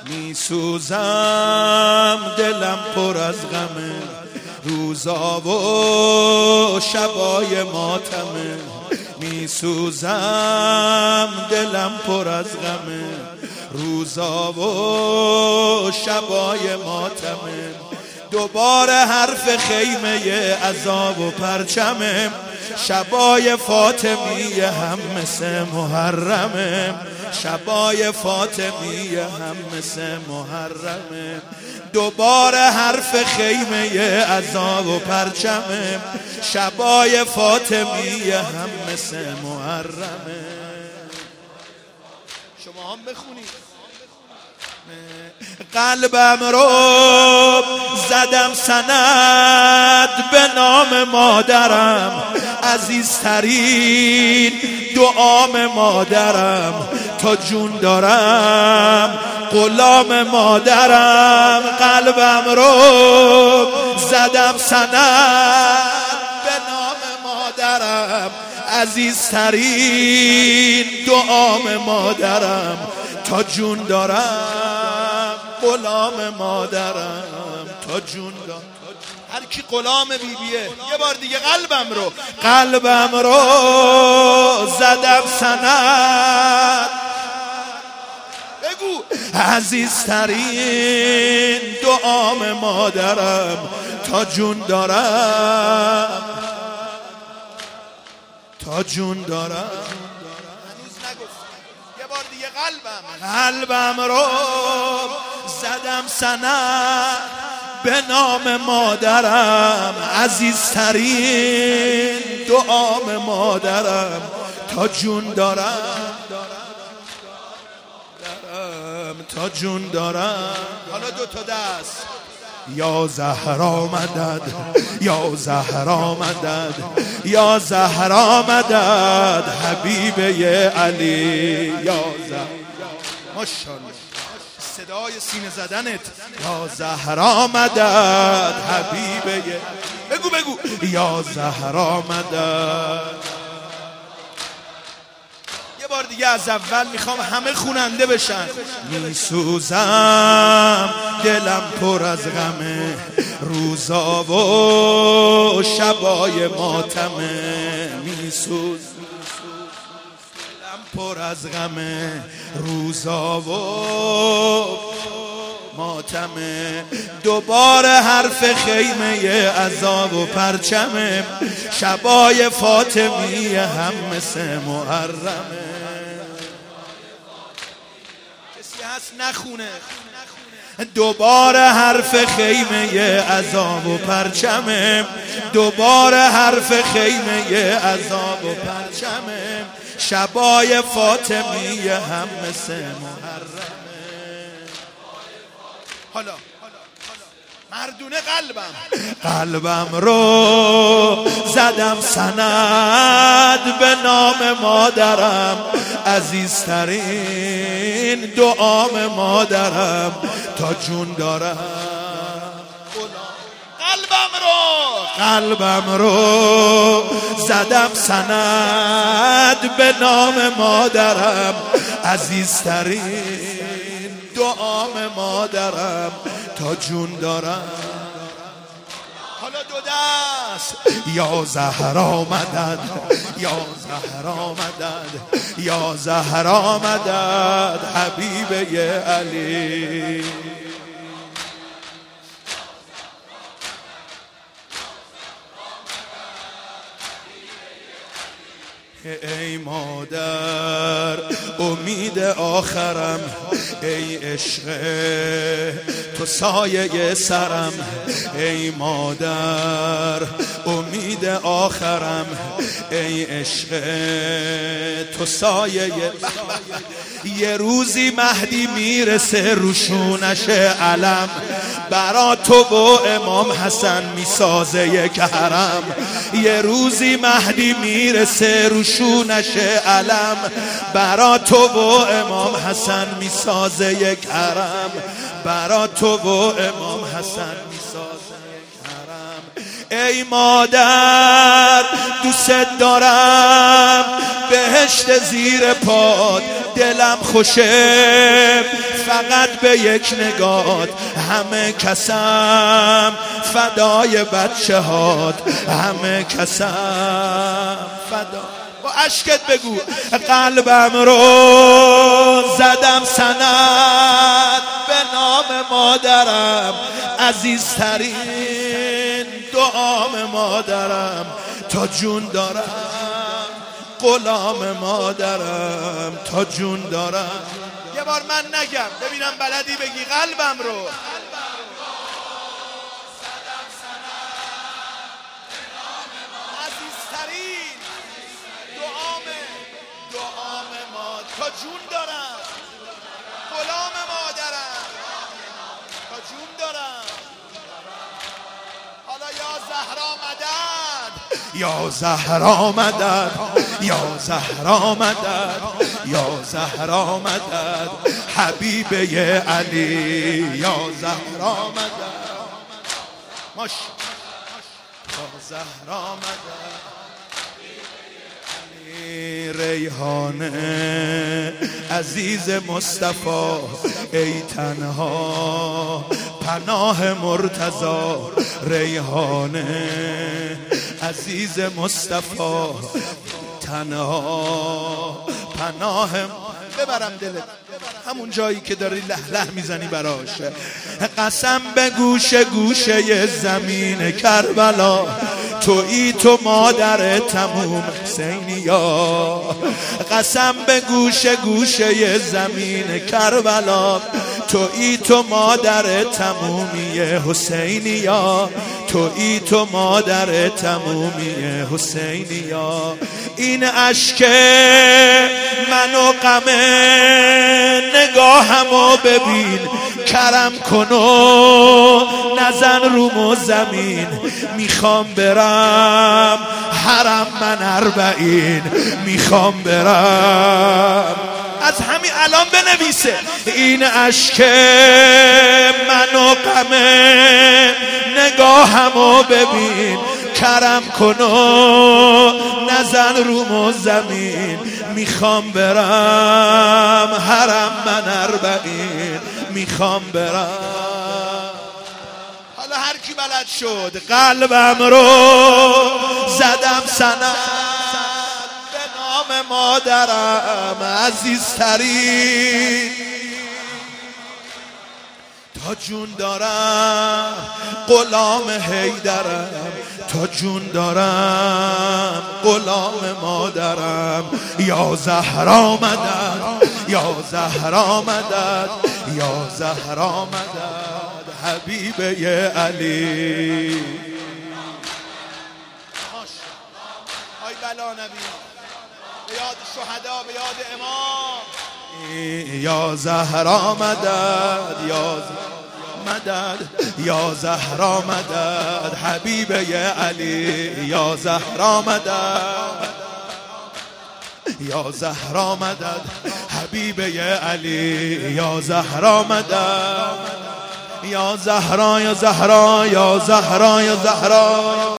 میسوزم دلم پر از غمه، روزا و شبای ماتمه. میسوزم دلم پر از غمه، روزا و شبای ماتمه. دوباره حرف خیمه عذاب و پرچمه، شبای فاطمی هم مثل محرمه، شبای فاطمی هم مثل محرمه. دوباره حرف خیمه عذاب و پرچمه، شبای فاطمی هم مثل محرمه. شما هم بخونید. قلبم رو زدم سند به نام مادرم، عزیزترین دعام مادرم. تا جون دارم غلام مادرم. قلبم رو زدم سند به نام مادرم، عزیزترین دعام مادرم. تا جون دارم غلام مادرم، تا جون دارم. هر کی غلام بیبیه. یه بار دیگه قلبم رو زدم سند، بگو عزیزترین دعام مادرم. تا جون دارم، تا جون دارم. قلبم رو زدم سند به نام مادرم، عزیزترین دعام مادرم. تا جون دارم، تا جون دارم. حالا دو تا دست. یا زهرا مدد، یا زهرا مدد، یا زهرا مدد، حبیبه علی. یا زهرا، ماشاءالله صدای سینه زدنت. یا زهرا مدد، حبیبه. بگو یا زهرا مدد. یه بار دیگه از اول میخوام همه خوننده بشن. میسوزم دلم پر از غمه، روزا و شبای ماتمه. میسوزم دلم پر از غمه، روزا و ماتمه. دوباره حرف خیمه عذاب و پرچمه، شبای فاطمی هم مثل محرمه. کسی هست نخونه؟ دوباره حرف خیمه عذاب و پرچمه، دوباره حرف خیمه عذاب و پرچمه، شبای فاطمی هم مثل محرمه. حالا مردونه قلبم رو زدم سند به نام مادرم، عزیزترین دعام مادرم. تا جون دارم قلبم رو زدم سند به نام مادرم، عزیزترین دعام مادرم. تا جون دارم. حالا دو دست. یا زهرا مدد، یا زهرا مدد، یا زهرا مدد، حبیبه علی. ای مادر امید آخرم، ای عشق تو سایه سرم. ای مادر امید آخرم، ای عشق تو سایه. یه روزی مهدی میرسه روشونش علم، برا تو و امام حسن میسازه یک حرم. یه روزی مهدی میرسه روشونش علم، برا تو و امام حسن میسازه یک حرم. برا تو و امام حسن میسازه یک حرم. ای مادر دوست دارم، بهشت زیر پاد دلم خوشه، فقط به یک نگات همه کسم فدای بچه هات، همه کسم فدا. با اشکت بگو قلبم رو زدم سند به نام مادرم، عزیزترین دعام مادرم، تا جون دارم غلام مادرم، تا جون دارم. یه بار من نگم ببینم بلدی بگی قلبم رو عزیزترین دعام ما، تا جون دارم غلام مادرم، تا جون دارم. حالا یا زهرا مدد، یا زهرا مدد، یا زهرا مدد، یا زهرا مدد، حبیبه علی، یا زهرا مدد، ماش یا زهرا مدد. ریحانه عزیز مصطفی، ای تنها پناه مرتضی، ریحانه عزیز مصطفی، تنها پناه. ببرم دلت همون جایی که داری له له میزنی براش. قسم به گوشه گوشه زمین کربلا، تویی تو مادر تموم حسینیا. قسم به گوشه گوشه زمین کربلا، تویی تو مادر تمومی حسینیا، تویی تو مادر تمومی حسینیا. این اشک من و غم نگاهمو ببین، کرم کن و نزن رومو زمین. میخوام برم حرم من 40، میخوام برم. از همین الان بنویسه این اشک من و غم نگاهمو ببین، کرم کن و نزن رومو زمین. میخوام برم حرم من 40، میخوام برم. حالا هر کی بلد شد قلبم رو زدم سند به نام مادرم، عزیزترین تا جون دارم غلام حیدرم، تا جون دارم غلام مادرم. یا زهرا مدد، یا زهرا مدد، یا زهرا مدد، حبیبه علی. آی بلا نبی، به یاد شهدا، به یاد امام. یا زهرا مدد، یا مدد، یا زهرا مدد، حبیبه علی. یا زهرا مدد، یا زهرا مدد، حبیبه علی. یا زهرا مدد، یا زهرا، یا زهرا، یا زهرا، یا زهرا.